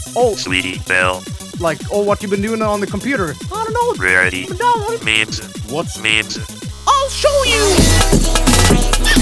Oh, Sweetie Belle. like, oh, what you been doing on the computer? I don't know. Rarity. No, Memes. what's Memes. I'll show you!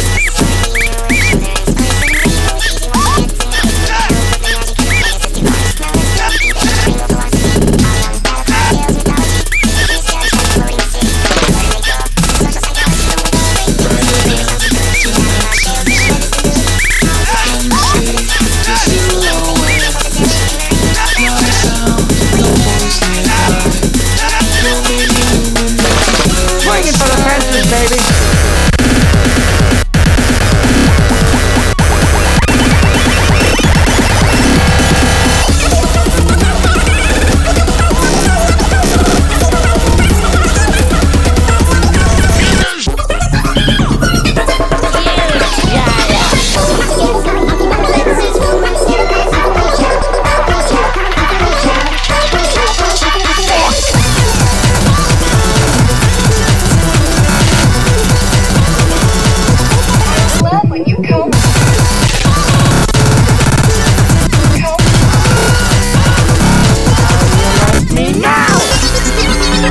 Swinging for the fences, baby! When you come Me now!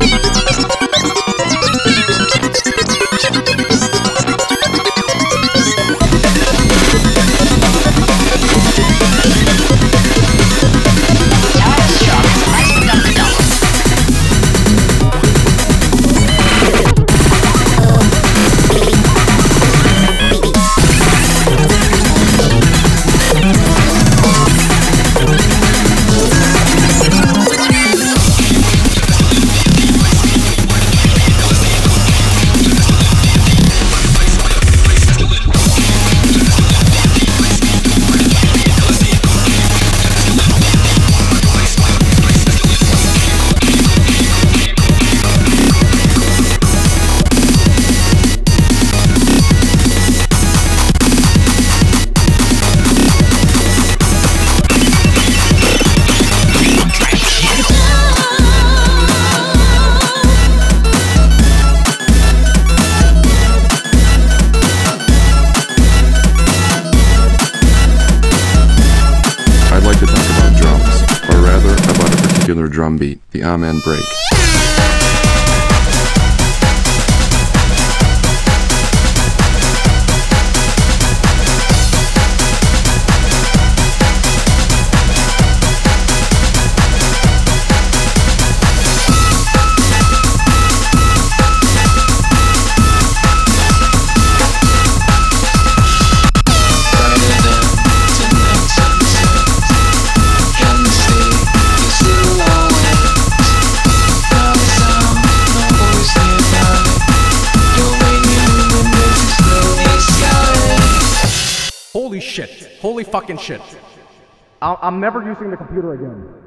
I'd like to talk about drums, or rather about a particular drum beat, the Amen break. Holy shit. Holy fucking shit. I'm never using the computer again.